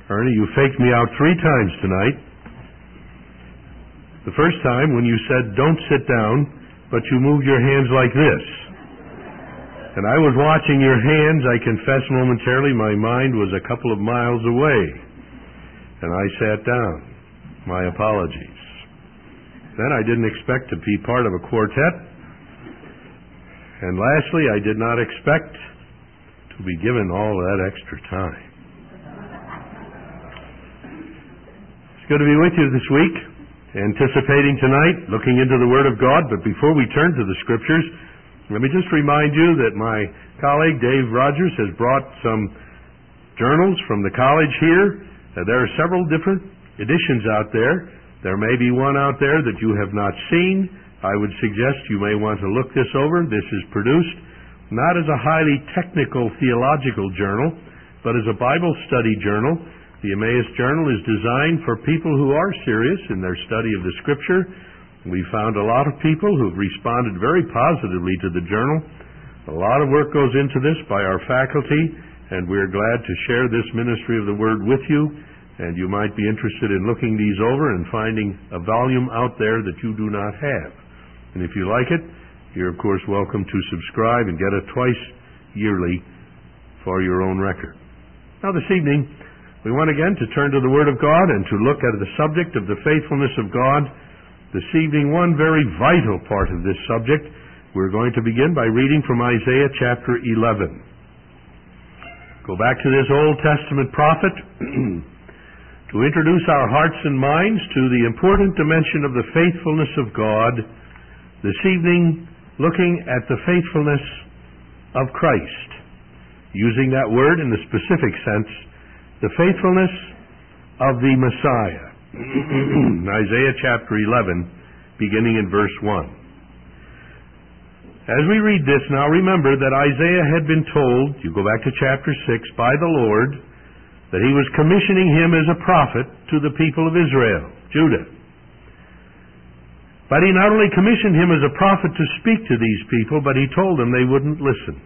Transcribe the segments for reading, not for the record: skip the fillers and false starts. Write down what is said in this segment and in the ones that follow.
Ernie, you faked me out 3 times tonight. The first time when you said, don't sit down, but you moved your hands like this. And I was watching your hands. I confess momentarily my mind was a couple of miles away. And I sat down. My apologies. Then I didn't expect to be part of a quartet. And lastly, I did not expect to be given all that extra time. It's good to be with you this week, anticipating tonight, looking into the Word of God. But before we turn to the Scriptures, let me just remind you that my colleague Dave Rogers has brought some journals from the college here. There are several different editions out there. There may be one out there that you have not seen. I would suggest you may want to look this over. This is produced not as a highly technical theological journal, but as a Bible study journal. The Emmaus Journal is designed for people who are serious in their study of the Scripture. We found a lot of people who have responded very positively to the journal. A lot of work goes into this by our faculty, and we're glad to share this ministry of the Word with you. And you might be interested in looking these over and finding a volume out there that you do not have. And if you like it, you're of course welcome to subscribe and get it twice yearly for your own record. Now this evening, we want again to turn to the Word of God and to look at the subject of the faithfulness of God. This evening, one very vital part of this subject, we're going to begin by reading from Isaiah chapter 11. Go back to this Old Testament prophet to introduce our hearts and minds to the important dimension of the faithfulness of God. This evening, looking at the faithfulness of Christ, using that word in the specific sense, the faithfulness of the Messiah. Isaiah chapter 11, beginning in verse 1. As we read this now, remember that Isaiah had been told, you go back to chapter 6, by the Lord, that he was commissioning him as a prophet to the people of Israel, Judah. But he not only commissioned him as a prophet to speak to these people, but he told them they wouldn't listen.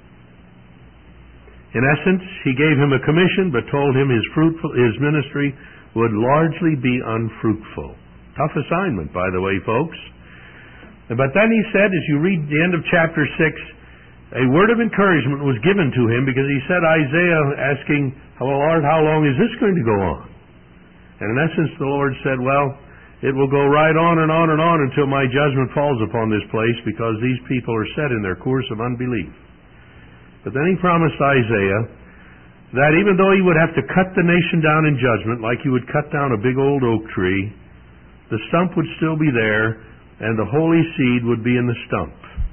In essence, he gave him a commission, but told him his ministry would largely be unfruitful. Tough assignment, by the way, folks. But then he said, as you read the end of chapter 6, a word of encouragement was given to him, because he said, Isaiah asking, well, Lord, how long is this going to go on? And in essence, the Lord said, well, it will go right on and on and on until my judgment falls upon this place, because these people are set in their course of unbelief. But then he promised Isaiah that even though he would have to cut the nation down in judgment, like he would cut down a big old oak tree, the stump would still be there, and the holy seed would be in the stump.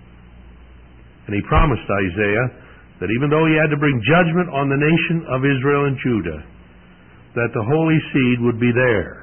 And he promised Isaiah that even though he had to bring judgment on the nation of Israel and Judah, that the holy seed would be there.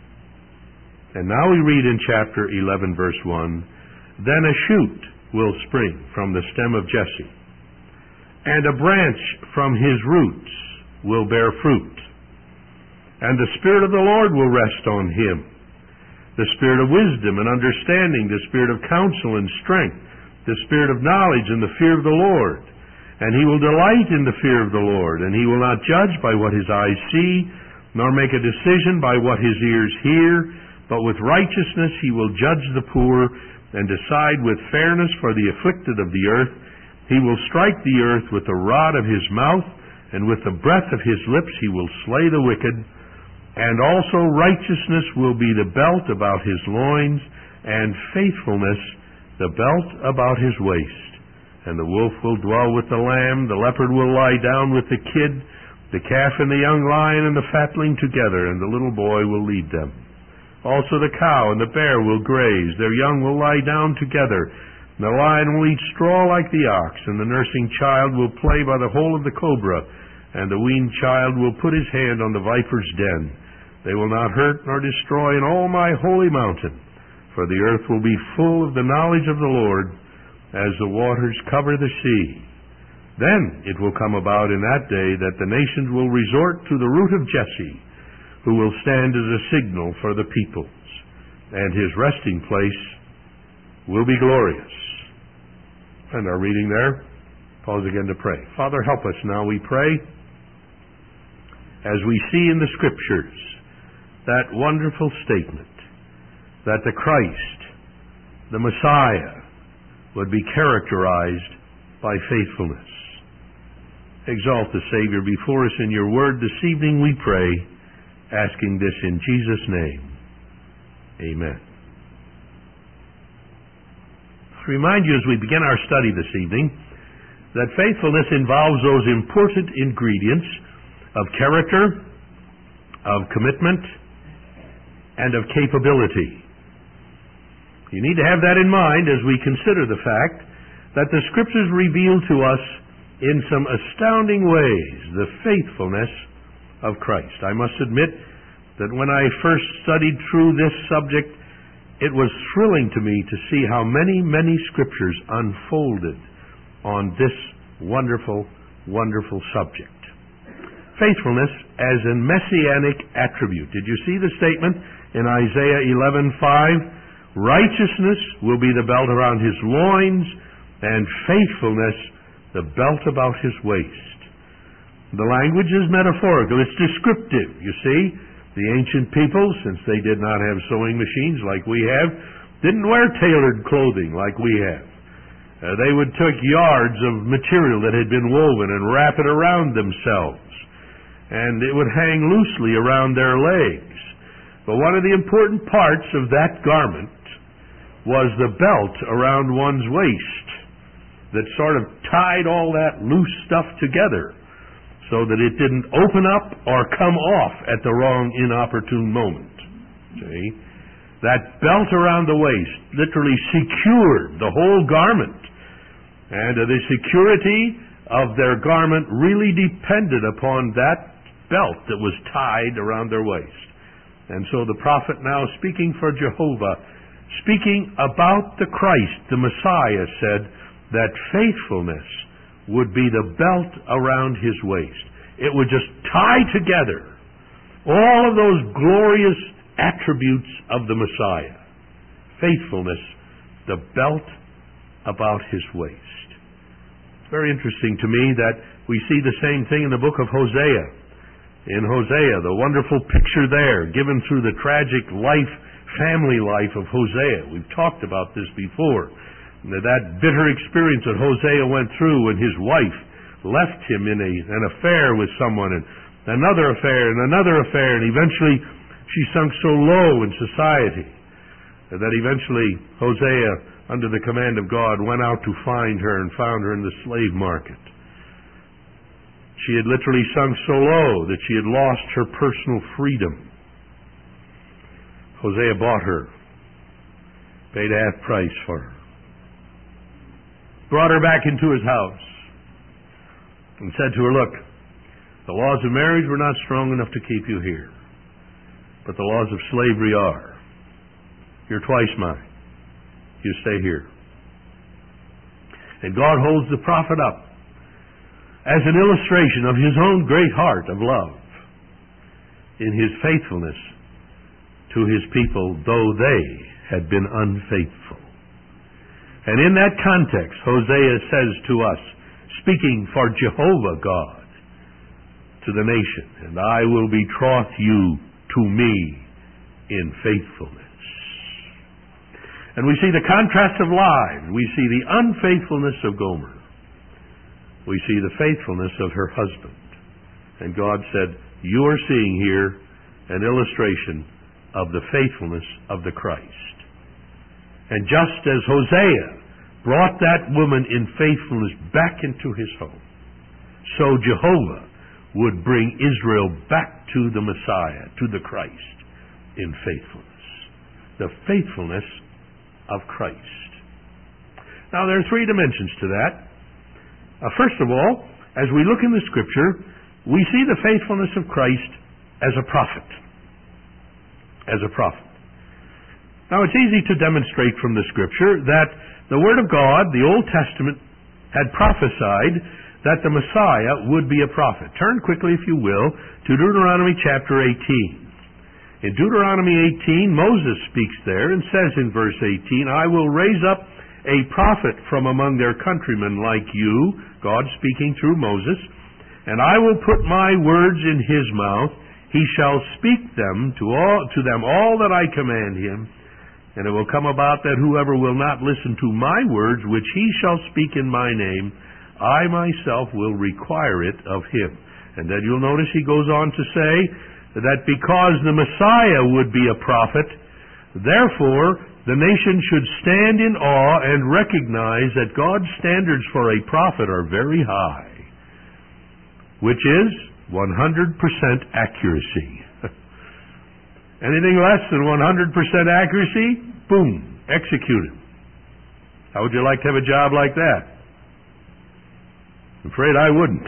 And now we read in chapter 11, verse 1, then a shoot will spring from the stem of Jesse, and a branch from his roots will bear fruit. And the Spirit of the Lord will rest on him, the Spirit of wisdom and understanding, the Spirit of counsel and strength, the Spirit of knowledge and the fear of the Lord. And he will delight in the fear of the Lord, and he will not judge by what his eyes see, nor make a decision by what his ears hear, but with righteousness he will judge the poor, and decide with fairness for the afflicted of the earth. He will strike the earth with the rod of his mouth, and with the breath of his lips he will slay the wicked. And also righteousness will be the belt about his loins, and faithfulness the belt about his waist. And the wolf will dwell with the lamb, the leopard will lie down with the kid, the calf and the young lion and the fatling together, and the little boy will lead them. Also the cow and the bear will graze, their young will lie down together. And the lion will eat straw like the ox, and the nursing child will play by the hole of the cobra, and the weaned child will put his hand on the viper's den. They will not hurt nor destroy in all my holy mountain, for the earth will be full of the knowledge of the Lord, as the waters cover the sea. Then it will come about in that day that the nations will resort to the root of Jesse, who will stand as a signal for the peoples, and his resting place will be glorious. And our reading there. Pause again to pray. Father, help us now, we pray. as we see in the Scriptures that wonderful statement that the Christ, the Messiah, would be characterized by faithfulness. Exalt the Savior before us in your word this evening, we pray, asking this in Jesus' name. Amen. To remind you as we begin our study this evening that faithfulness involves those important ingredients of character, of commitment, and of capability. You need to have that in mind as we consider the fact that the Scriptures reveal to us in some astounding ways the faithfulness of Christ. I must admit that when I first studied through this subject, it was thrilling to me to see how many, many Scriptures unfolded on this wonderful, wonderful subject. Faithfulness as a messianic attribute. Did you see the statement in Isaiah 11:5? Righteousness will be the belt around his loins, and faithfulness the belt about his waist. The language is metaphorical. It's descriptive. You see, the ancient people, since they did not have sewing machines like we have, didn't wear tailored clothing like we have. They would take yards of material that had been woven and wrap it around themselves, and it would hang loosely around their legs. But one of the important parts of that garment was the belt around one's waist that sort of tied all that loose stuff together so that it didn't open up or come off at the wrong inopportune moment. See? That belt around the waist literally secured the whole garment. And the security of their garment really depended upon that belt that was tied around their waist. And so the prophet, now speaking for Jehovah, speaking about the Christ, the Messiah, said that faithfulness would be the belt around his waist. It would just tie together all of those glorious attributes of the Messiah. Faithfulness, the belt about his waist. It's very interesting to me that we see the same thing in the book of Hosea. In Hosea, the wonderful picture there given through the tragic family life of Hosea. We've talked about this before. That bitter experience that Hosea went through when his wife left him in an affair with someone, and another affair, and another affair, and eventually she sunk so low in society that eventually Hosea, under the command of God, went out to find her and found her in the slave market. She had literally sunk so low that she had lost her personal freedom. Hosea bought her, paid half price for her, brought her back into his house, and said to her, look, the laws of marriage were not strong enough to keep you here, but the laws of slavery are. You're twice mine. You stay here. And God holds the prophet up as an illustration of his own great heart of love in his faithfulness to his people, though they had been unfaithful. And in that context, Hosea says to us, speaking for Jehovah God, to the nation, and I will betroth you to me in faithfulness. And we see the contrast of lives. We see the unfaithfulness of Gomer. We see the faithfulness of her husband. And God said, you are seeing here an illustration of the faithfulness of the Christ. And just as Hosea brought that woman in faithfulness back into his home, so Jehovah would bring Israel back to the Messiah, to the Christ, in faithfulness. The faithfulness of Christ. Now there are three dimensions to that. First of all, as we look in the Scripture, we see the faithfulness of Christ as a prophet. As a prophet. Now it's easy to demonstrate from the Scripture that the Word of God, the Old Testament, had prophesied that the Messiah would be a prophet. Turn quickly, if you will, to Deuteronomy chapter 18. In Deuteronomy 18, Moses speaks there and says in verse 18, I will raise up a prophet from among their countrymen like you, God speaking through Moses, and I will put my words in his mouth. He shall speak them to them all that I command him. And it will come about that whoever will not listen to my words, which he shall speak in my name, I myself will require it of him. And then you'll notice he goes on to say that because the Messiah would be a prophet, therefore the nation should stand in awe and recognize that God's standards for a prophet are very high, which is 100% accuracy. Anything less than 100% accuracy, boom, executed. How would you like to have a job like that? I'm afraid I wouldn't.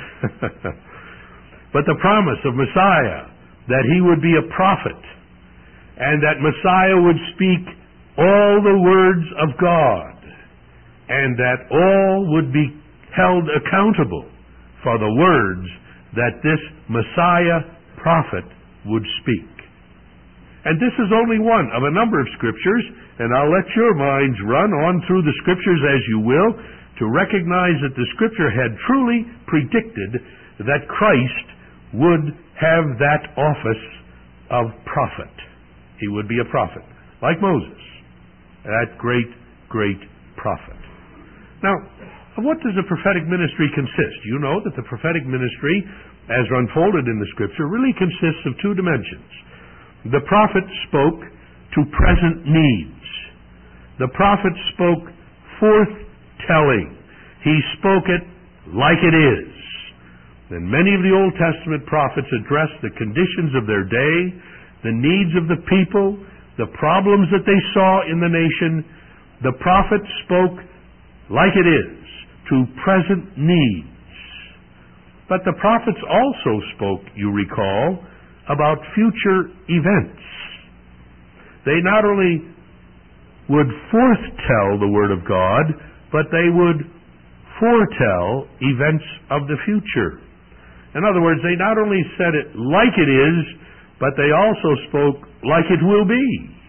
But the promise of Messiah, that he would be a prophet, and that Messiah would speak all the words of God, and that all would be held accountable for the words that this Messiah prophet would speak. And this is only one of a number of scriptures, and I'll let your minds run on through the scriptures as you will to recognize that the scripture had truly predicted that Christ would have that office of prophet. He would be a prophet, like Moses, that great, great prophet. Now, what does the prophetic ministry consist? You know that the prophetic ministry, as unfolded in the scripture, really consists of two dimensions. The prophet spoke to present needs. The prophet spoke forth-telling. He spoke it like it is. And many of the Old Testament prophets addressed the conditions of their day, the needs of the people, the problems that they saw in the nation. The prophet spoke like it is, to present needs. But the prophets also spoke, you recall, about future events. They not only would forth-tell the Word of God, but they would foretell events of the future. In other words, they not only said it like it is, but they also spoke like it will be.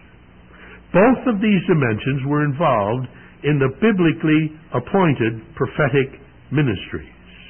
Both of these dimensions were involved in the biblically appointed prophetic ministries.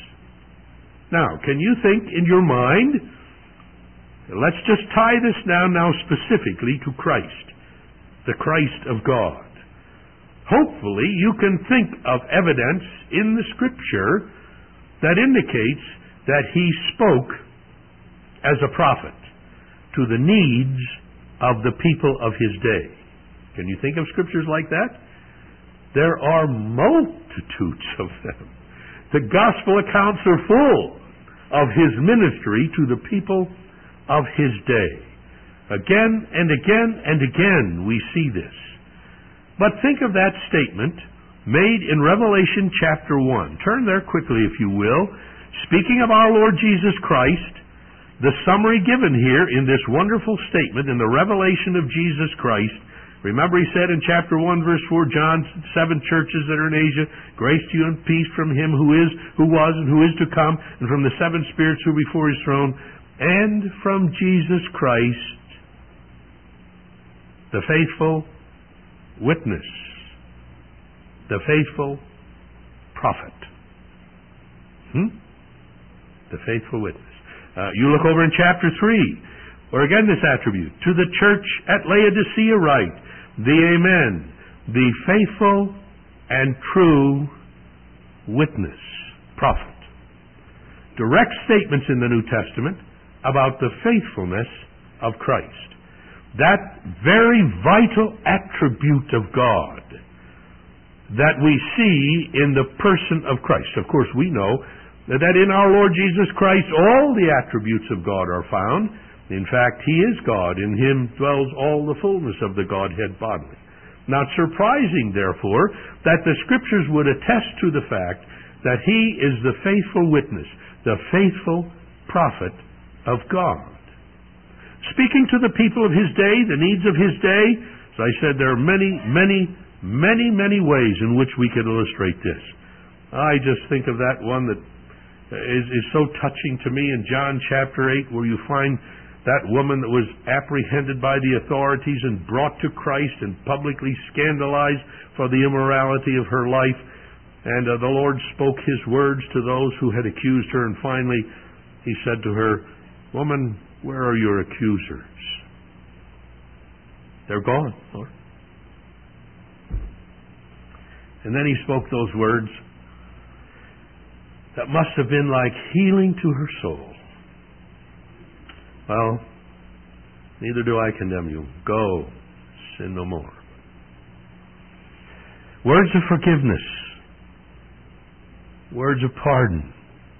Now, can you think in your mind? Let's just tie this down now specifically to Christ, the Christ of God. Hopefully you can think of evidence in the Scripture that indicates that he spoke as a prophet to the needs of the people of his day. Can you think of scriptures like that? There are multitudes of them. The gospel accounts are full of his ministry to the people of his day. Again and again and again we see this. But think of that statement made in Revelation chapter 1. Turn there quickly, if you will. Speaking of our Lord Jesus Christ, the summary given here in this wonderful statement in the revelation of Jesus Christ. Remember he said in chapter 1 verse 4, John, 7 churches that are in Asia, grace to you and peace from him who is, who was, and who is to come, and from the 7 spirits who are before his throne, and from Jesus Christ, the faithful witness, the faithful prophet. The faithful witness. You look over in chapter 3, or again this attribute, to the church at Laodicea write, the Amen, the faithful and true witness, prophet. Direct statements in the New Testament about the faithfulness of Christ. That very vital attribute of God that we see in the person of Christ. Of course, we know that in our Lord Jesus Christ all the attributes of God are found. In fact, he is God. In him dwells all the fullness of the Godhead bodily. Not surprising, therefore, that the Scriptures would attest to the fact that he is the faithful witness, the faithful prophet of God. Speaking to the people of his day, the needs of his day, as I said, there are many ways in which we could illustrate this. I just think of that one that is so touching to me in John chapter 8, where you find that woman that was apprehended by the authorities and brought to Christ and publicly scandalized for the immorality of her life. And the Lord spoke his words to those who had accused her, and finally he said to her, "Woman, where are your accusers?" "They're gone, Lord." And then he spoke those words that must have been like healing to her soul. "Well, neither do I condemn you. Go, sin no more." Words of forgiveness. Words of pardon.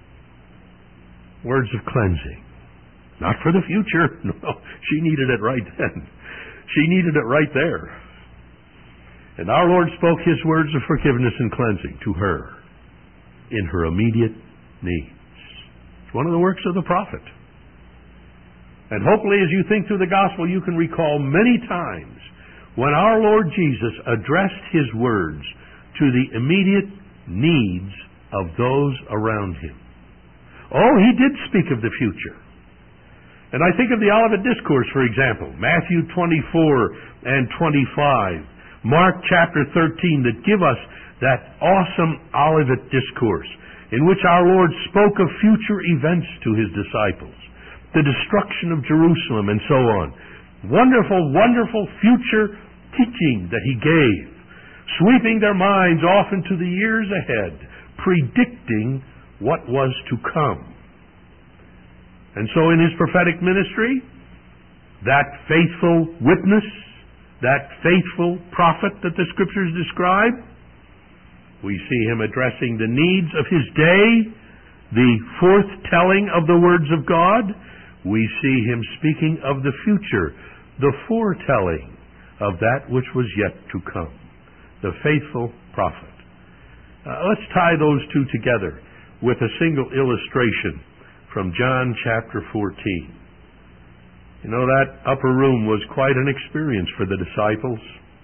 Words of cleansing. Not for the future. No, she needed it right then. She needed it right there. And our Lord spoke His words of forgiveness and cleansing to her in her immediate needs. It's one of the works of the prophet. And hopefully as you think through the gospel, you can recall many times when our Lord Jesus addressed His words to the immediate needs of those around Him. Oh, He did speak of the future. And I think of the Olivet Discourse, for example, Matthew 24 and 25, Mark chapter 13, that give us that awesome Olivet Discourse in which our Lord spoke of future events to His disciples, the destruction of Jerusalem and so on. Wonderful, wonderful future teaching that He gave, sweeping their minds off into the years ahead, predicting what was to come. And so in His prophetic ministry, that faithful witness, that faithful prophet that the Scriptures describe, we see Him addressing the needs of His day, the forthtelling of the words of God. We see Him speaking of the future, the foretelling of that which was yet to come. The faithful prophet. Let's tie those two together with a single illustration from John chapter 14. You know, that upper room was quite an experience for the disciples.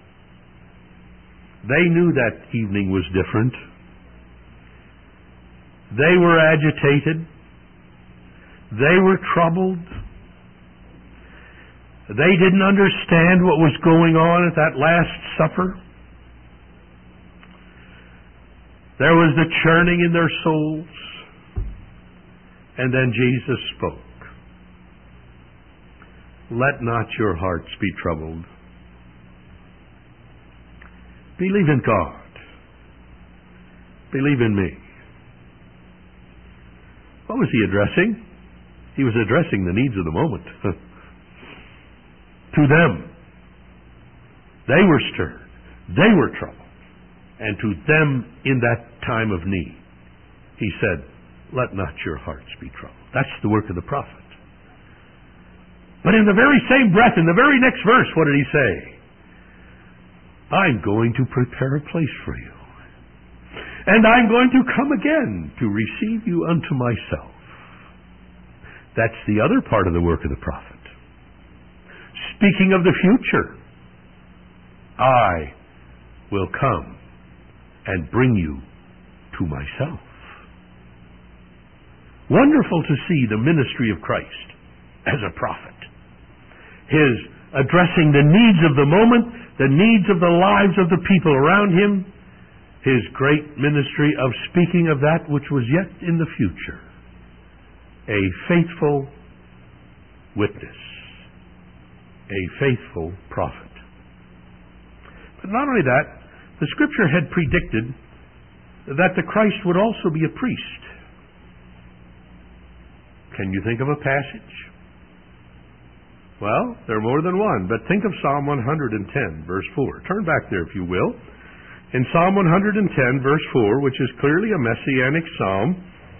They knew that evening was different. They were agitated. They were troubled. They didn't understand what was going on at that Last Supper. There was the churning in their souls. And then Jesus spoke. "Let not your hearts be troubled. Believe in God. Believe in me." What was He addressing? He was addressing the needs of the moment. To them. They were stirred. They were troubled. And to them in that time of need, He said, "Let not your hearts be troubled." That's the work of the prophet. But in the very same breath, in the very next verse, what did He say? "I'm going to prepare a place for you. And I'm going to come again to receive you unto myself." That's the other part of the work of the prophet. Speaking of the future, "I will come and bring you to myself." Wonderful to see the ministry of Christ as a prophet. His addressing the needs of the moment, the needs of the lives of the people around Him, His great ministry of speaking of that which was yet in the future. A faithful witness. A faithful prophet. But not only that, the Scripture had predicted that the Christ would also be a priest. Can you think of a passage? Well, there are more than one, but think of Psalm 110, verse 4. Turn back there, if you will. In Psalm 110, verse 4, which is clearly a messianic psalm,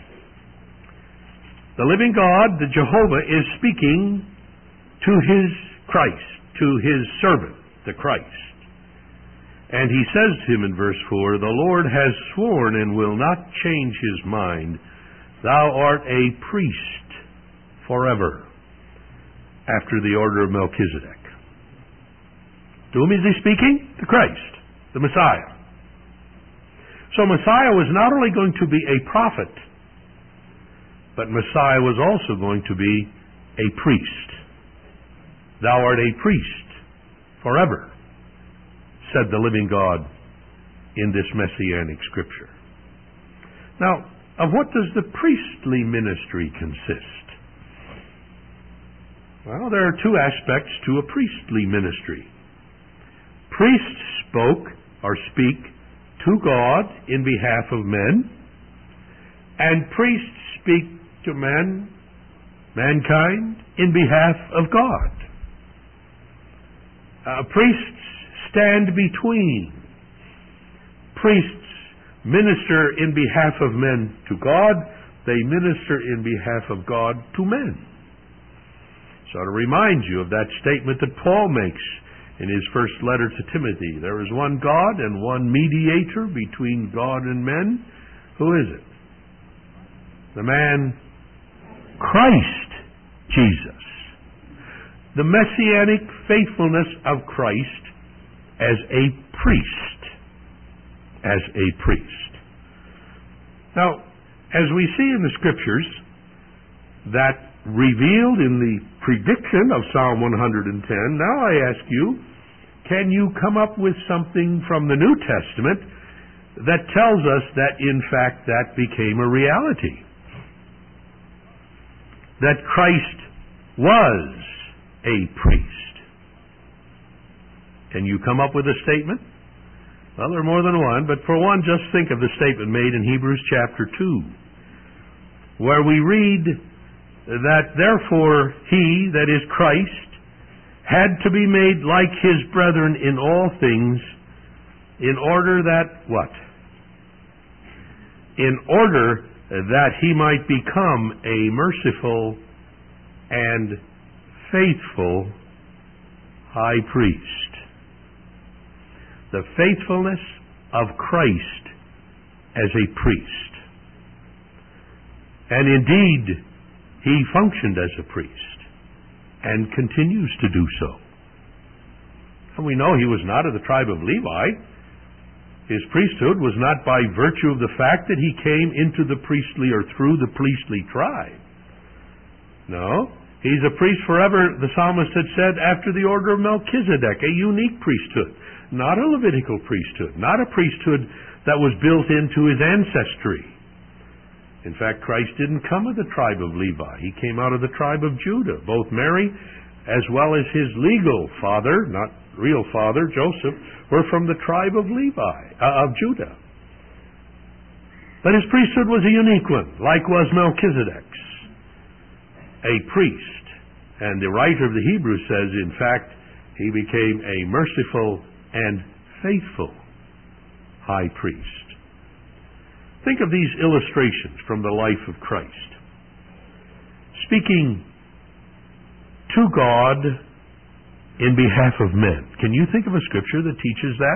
the living God, the Jehovah, is speaking to His Christ, to His servant, the Christ. And He says to him in verse 4, "The Lord has sworn and will not change His mind. Thou art a priest forever, after the order of Melchizedek." To whom is He speaking? The Christ, the Messiah. So Messiah was not only going to be a prophet, but Messiah was also going to be a priest. "Thou art a priest forever," said the living God in this messianic scripture. Now, of what does the priestly ministry consist? Well, there are two aspects to a priestly ministry. Priests spoke or speak to God in behalf of men, and priests speak to mankind, in behalf of God. Priests stand between. Priests minister in behalf of men to God. They minister in behalf of God to men. So to remind you of that statement that Paul makes in his first letter to Timothy, there is one God and one mediator between God and men. Who is it? The man Christ Jesus. The messianic faithfulness of Christ as a priest. As a priest. Now, as we see in the Scriptures, that revealed in the prediction of Psalm 110, now I ask you, can you come up with something from the New Testament that tells us that in fact that became a reality? That Christ was a priest. Can you come up with a statement? Well, there are more than one, but for one, just think of the statement made in Hebrews chapter 2, where we read that therefore he, that is Christ, had to be made like his brethren in all things, in order that, what? In order that he might become a merciful and faithful high priest. The faithfulness of Christ as a priest. And indeed, he functioned as a priest and continues to do so. And we know he was not of the tribe of Levi. His priesthood was not by virtue of the fact that he came into the priestly or through the priestly tribe. No, he's a priest forever, the psalmist had said, after the order of Melchizedek, a unique priesthood, not a Levitical priesthood, not a priesthood that was built into his ancestry. In fact, Christ didn't come of the tribe of Levi. He came out of the tribe of Judah. Both Mary as well as his legal father, not real father, Joseph, were from the tribe of Judah. But his priesthood was a unique one, like was Melchizedek's, a priest. And the writer of the Hebrews says, in fact, he became a merciful and faithful high priest. Think of these illustrations from the life of Christ. Speaking to God in behalf of men. Can you think of a scripture that teaches that?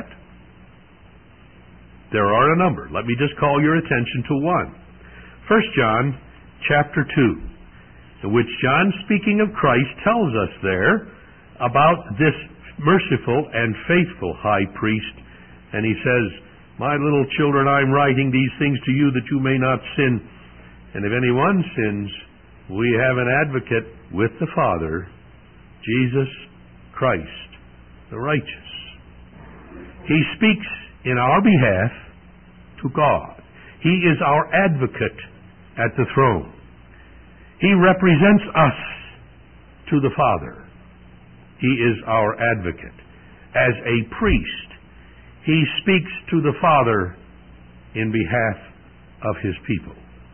There are a number. Let me just call your attention to one. 1 John chapter 2, in which John, speaking of Christ, tells us there about this merciful and faithful high priest. And he says, my little children, I'm writing these things to you that you may not sin. And if anyone sins, we have an advocate with the Father, Jesus Christ, the righteous. He speaks in our behalf to God. He is our advocate at the throne. He represents us to the Father. He is our advocate. As a priest, he speaks to the Father in behalf of his people.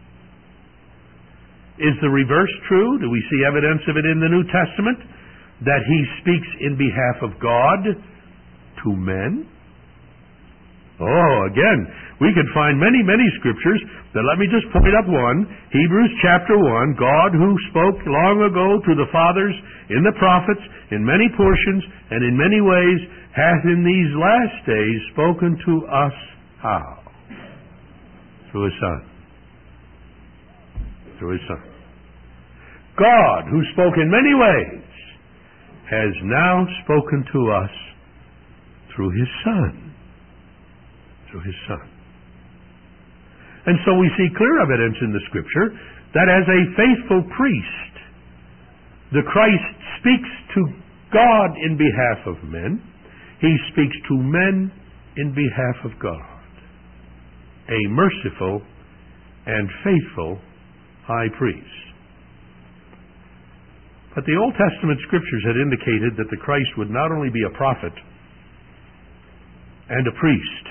Is the reverse true? Do we see evidence of it in the New Testament? That he speaks in behalf of God to men? Oh, again, we could find many, many scriptures, but let me just point up one. Hebrews chapter 1, God who spoke long ago to the fathers in the prophets in many portions and in many ways hath in these last days spoken to us how? Through his Son. Through his Son. God who spoke in many ways has now spoken to us through his Son. Through his Son. And so we see clear evidence in the Scripture that as a faithful priest, the Christ speaks to God in behalf of men. He speaks to men in behalf of God. A merciful and faithful high priest. But the Old Testament Scriptures had indicated that the Christ would not only be a prophet and a priest,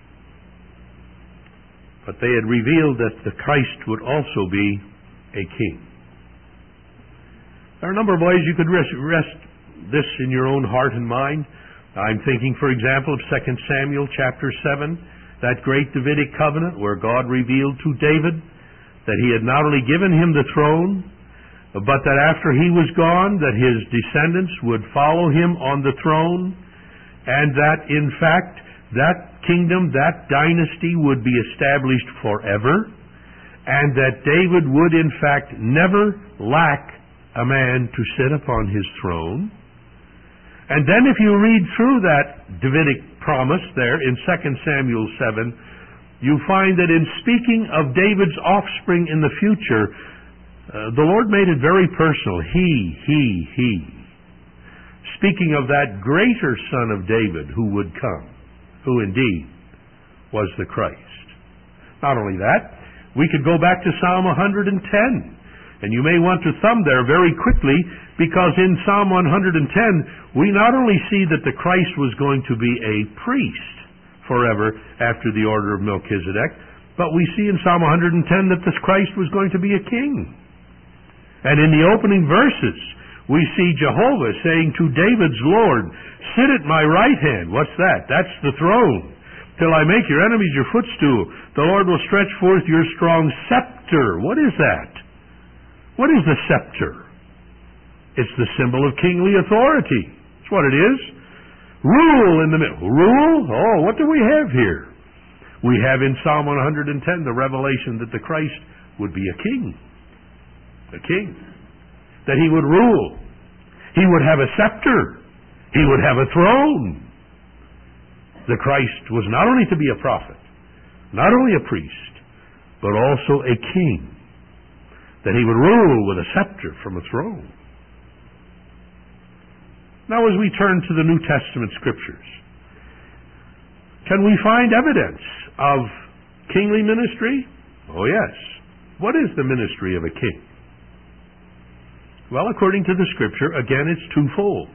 but they had revealed that the Christ would also be a king. There are a number of ways you could rest this in your own heart and mind. I'm thinking, for example, of 2 Samuel chapter 7, that great Davidic covenant where God revealed to David that he had not only given him the throne, but that after he was gone, that his descendants would follow him on the throne, and that, in fact, that kingdom, that dynasty would be established forever, and that David would, in fact, never lack a man to sit upon his throne. And then if you read through that Davidic promise there in 2 Samuel 7, you find that in speaking of David's offspring in the future, the Lord made it very personal. He. Speaking of that greater son of David who would come, who indeed was the Christ. Not only that, we could go back to Psalm 110. And you may want to thumb there very quickly, because in Psalm 110, we not only see that the Christ was going to be a priest forever after the order of Melchizedek, but we see in Psalm 110 that this Christ was going to be a king. And in the opening verses, we see Jehovah saying to David's Lord, "Sit at my right hand." What's that? That's the throne. "Till I make your enemies your footstool. The Lord will stretch forth your strong scepter." What is that? What is the scepter? It's the symbol of kingly authority. That's what it is. Rule in the middle. Rule? Oh, what do we have here? We have in Psalm 110 the revelation that the Christ would be a king. A king. That he would rule. He would have a scepter. He would have a throne. The Christ was not only to be a prophet, not only a priest, but also a king. That he would rule with a scepter from a throne. Now, as we turn to the New Testament Scriptures, can we find evidence of kingly ministry? Oh, yes. What is the ministry of a king? Well, according to the Scripture, again, it's twofold.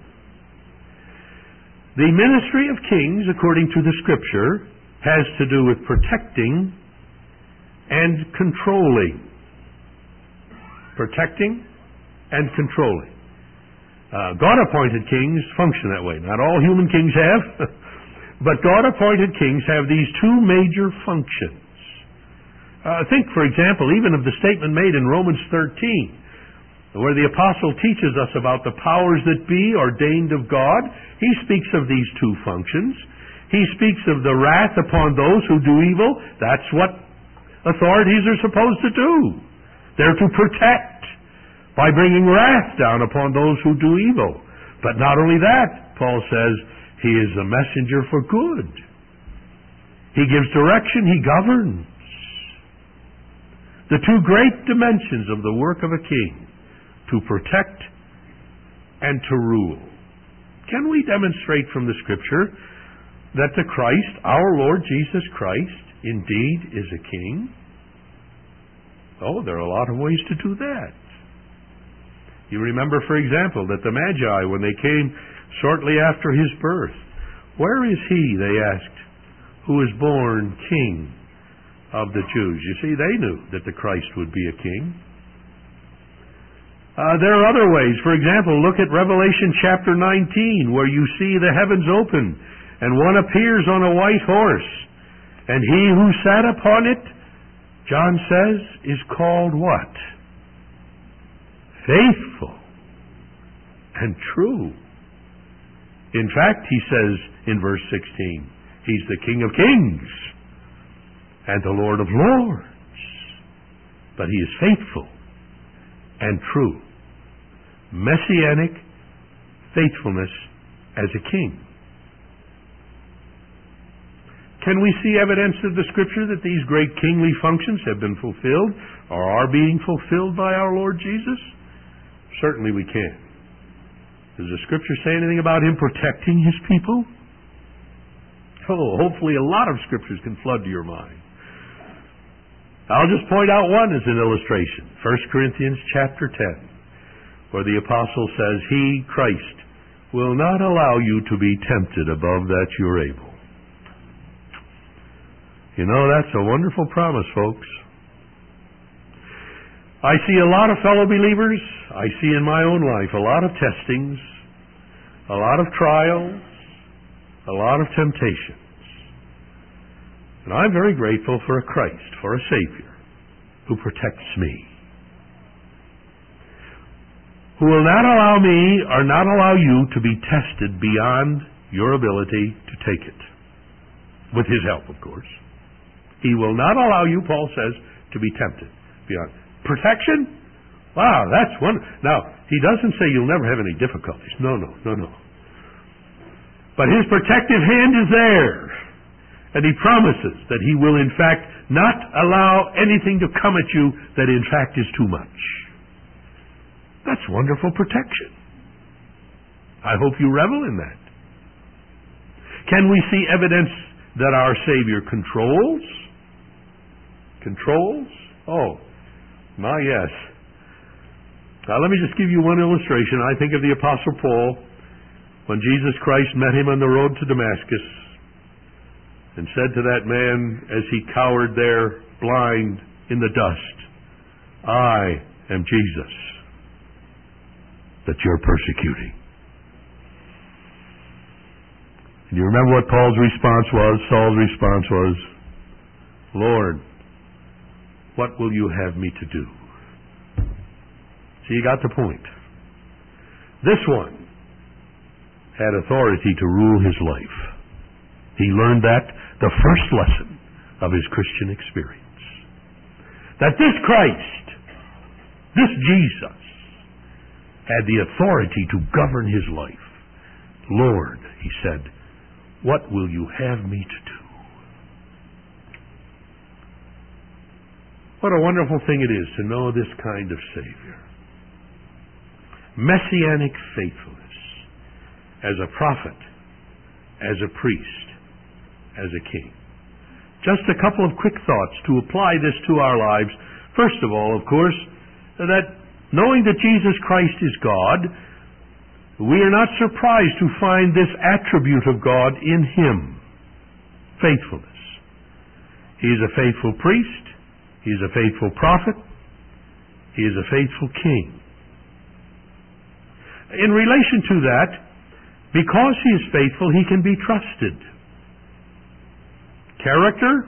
The ministry of kings, according to the Scripture, has to do with protecting and controlling. Protecting and controlling. God-appointed kings function that way. Not all human kings have, but God-appointed kings have these two major functions. Think, for example, even of the statement made in Romans 13, where the apostle teaches us about the powers that be ordained of God. He speaks of these two functions. He speaks of the wrath upon those who do evil. That's what authorities are supposed to do. They're to protect by bringing wrath down upon those who do evil. But not only that, Paul says, he is a messenger for good. He gives direction, he governs. The two great dimensions of the work of a king, to protect and to rule. Can we demonstrate from the Scripture that the Christ, our Lord Jesus Christ, indeed is a king? Oh, there are a lot of ways to do that. You remember, for example, that the Magi, when they came shortly after his birth, "Where is he," they asked, "who is born King of the Jews?" You see, they knew that the Christ would be a king. There are other ways. For example, look at Revelation chapter 19, where you see the heavens open, and one appears on a white horse, and he who sat upon it, John says, is called what? Faithful and true. In fact, he says in verse 16, he's the King of Kings and the Lord of Lords. But he is faithful and true. Messianic faithfulness as a king. Can we see evidence of the Scripture that these great kingly functions have been fulfilled or are being fulfilled by our Lord Jesus? Certainly we can. Does the Scripture say anything about him protecting his people? Oh, hopefully a lot of Scriptures can flood to your mind. I'll just point out one as an illustration. 1 Corinthians chapter 10, where the apostle says, He, Christ, will not allow you to be tempted above that you're able. You know, that's a wonderful promise, folks. I see a lot of fellow believers. I see in my own life a lot of testings, a lot of trials, a lot of temptations. And I'm very grateful for a Christ, for a Savior, who protects me, who will not allow me or not allow you to be tested beyond your ability to take it. With His help, of course. He will not allow you, Paul says, to be tempted beyond. Protection? Wow, that's one. Now, he doesn't say you'll never have any difficulties. No. But His protective hand is there. And He promises that He will, in fact, not allow anything to come at you that, in fact, is too much. That's wonderful protection. I hope you revel in that. Can we see evidence that our Savior controls? Controls? Oh, my yes. Now let me just give you one illustration. I think of the Apostle Paul when Jesus Christ met him on the road to Damascus and said to that man as he cowered there, blind in the dust, I am Jesus that you're persecuting. And you remember what Paul's response was? Saul's response was, Lord, what will you have me to do? So you got the point. This one had authority to rule his life. He learned that the first lesson of his Christian experience. That this Christ, this Jesus, had the authority to govern his life. Lord, he said, what will you have me to do? What a wonderful thing it is to know this kind of Savior. Messianic faithfulness as a prophet, as a priest, as a king. Just a couple of quick thoughts to apply this to our lives. First of all, of course, that knowing that Jesus Christ is God, we are not surprised to find this attribute of God in Him. Faithfulness. He is a faithful priest. He is a faithful prophet. He is a faithful king. In relation to that, because He is faithful, He can be trusted. Character?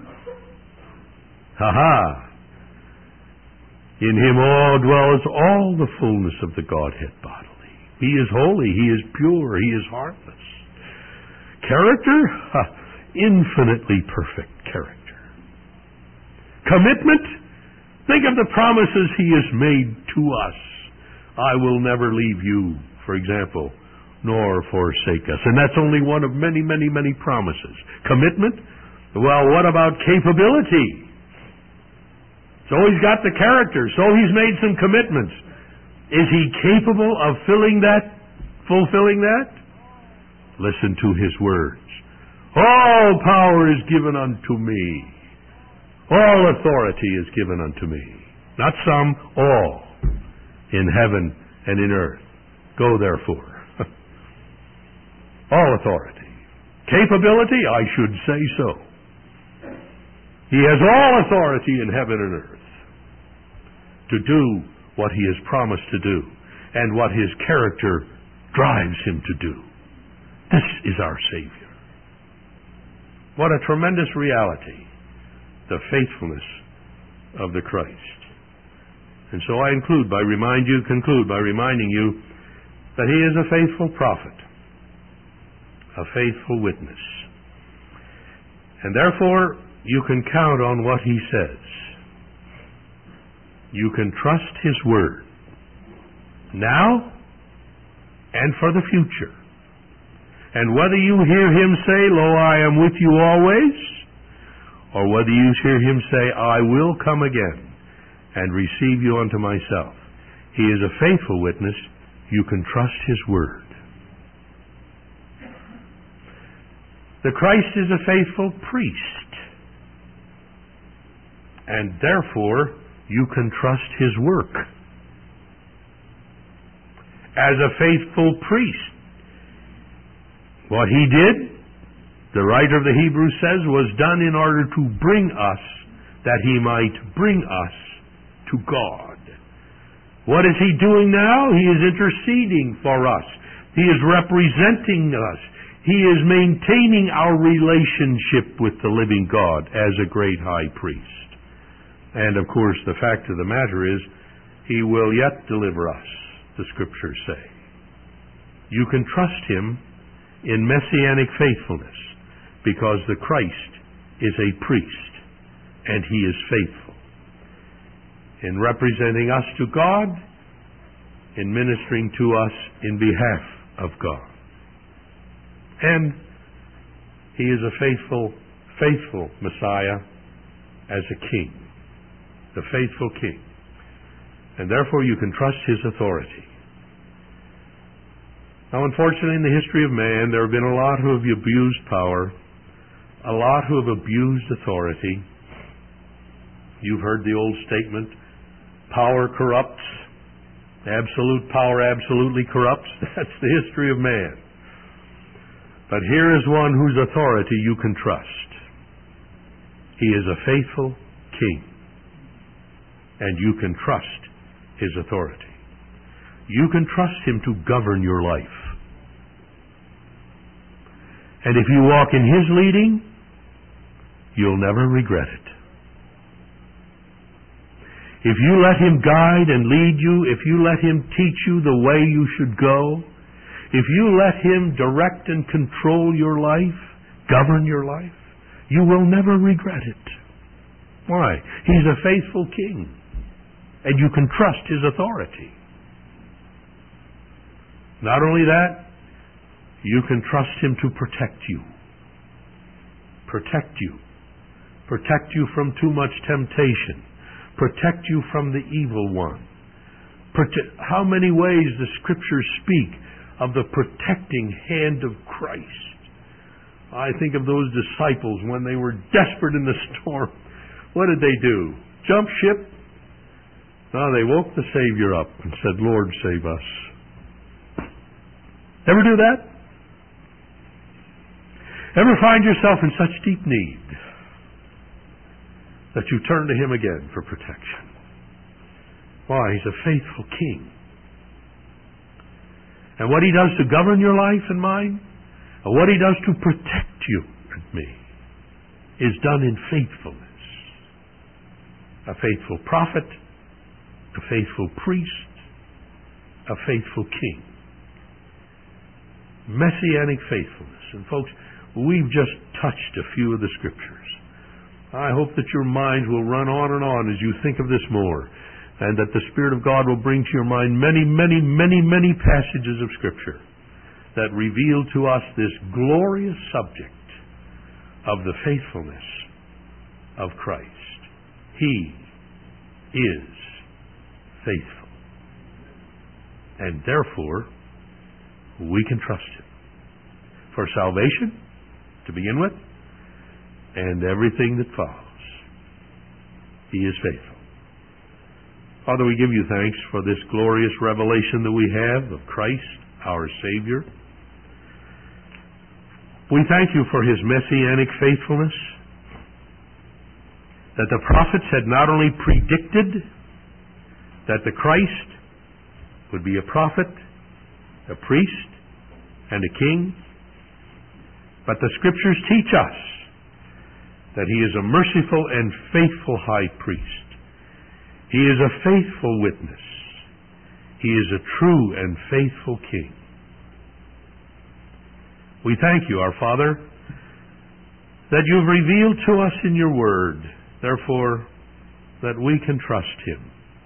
In Him all dwells all the fullness of the Godhead bodily. He is holy, He is pure, He is harmless. Character? Infinitely perfect character. Commitment? Think of the promises He has made to us. I will never leave you, for example, nor forsake us. And that's only one of many, many, many promises. Commitment? Well, what about capability? So He's got the character, so He's made some commitments. Is He capable of fulfilling that? Listen to His words. All power is given unto me. All authority is given unto me. Not some, all. In heaven and in earth. Go therefore. All authority. Capability? I should say so. He has all authority in heaven and earth to do what He has promised to do and what His character drives Him to do. This is our Savior. What a tremendous reality, the faithfulness of the Christ. And so I conclude by reminding you that He is a faithful prophet, a faithful witness. And therefore, you can count on what He says. You can trust His word, now and for the future. And whether you hear Him say, Lo, I am with you always, or whether you hear Him say, I will come again and receive you unto myself, He is a faithful witness. You can trust His word. The Christ is a faithful priest, and therefore you can trust His work. as a faithful priest. What he did, the writer of the Hebrews says, was done in order to bring us, that he might bring us to God. What is he doing now? He is interceding for us. He is representing us. He is maintaining our relationship with the living God as a great high priest. And of course, the fact of the matter is, he will yet deliver us, the Scriptures say. You can trust him in messianic faithfulness, because the Christ is a priest, and he is faithful in representing us to God, in ministering to us in behalf of God. And he is a faithful Messiah as a king, the faithful king. And therefore you can trust his authority. Now, unfortunately, in the history of man, there have been a lot who have abused power, a lot who have abused authority. You've heard the old statement, power corrupts. Absolute power absolutely corrupts. That's the history of man. But here is one whose authority you can trust. He is a faithful king, and you can trust his authority. You can trust him to govern your life. And if you walk in his leading, you'll never regret it. If you let him guide and lead you, if you let him teach you the way you should go, if you let him direct and control your life, govern your life, you will never regret it. Why? He's a faithful king, and you can trust his authority. Not only that, you can trust him to protect you. Protect you. Protect you from too much temptation. Protect you from the evil one. How many ways the Scriptures speak of the protecting hand of Christ. I think of those disciples when they were desperate in the storm. What did they do? Jump ship? No, they woke the Savior up and said, Lord, save us. Ever do that? Ever find yourself in such deep need that you turn to him again for protection? Why? He's a faithful king. And what he does to govern your life and mine, and what he does to protect you and me, is done in faithfulness. A faithful prophet, a faithful priest, a faithful king. Messianic faithfulness. And folks, we've just touched a few of the Scriptures. I hope that your minds will run on and on as you think of this more, and that the Spirit of God will bring to your mind many, many, many, many passages of Scripture that reveal to us this glorious subject of the faithfulness of Christ. He is faithful. And therefore, we can trust him for salvation, to begin with, and everything that follows. He is faithful. Father, we give you thanks for this glorious revelation that we have of Christ, our Savior. We thank you for his messianic faithfulness, that the prophets had not only predicted that the Christ would be a prophet, a priest, and a king, but the Scriptures teach us that he is a merciful and faithful high priest. He is a faithful witness. He is a true and faithful king. We thank you, our Father, that you've revealed to us in your word, therefore, that we can trust him.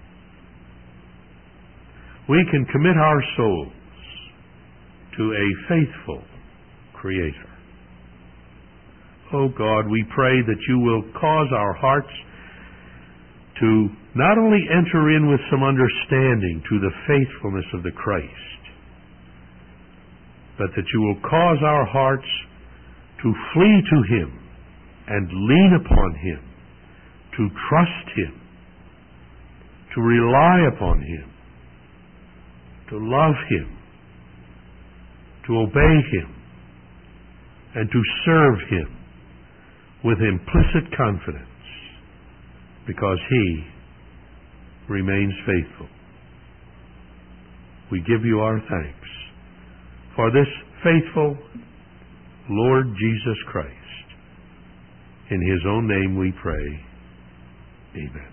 We can commit our souls to a faithful Creator. Oh God, we pray that you will cause our hearts to not only enter in with some understanding to the faithfulness of the Christ, but that you will cause our hearts to flee to him and lean upon him, to trust him, to rely upon him, to love Him, to obey Him, and to serve Him with implicit confidence, because He remains faithful. We give you our thanks for this faithful Lord Jesus Christ. In His own name we pray. Amen.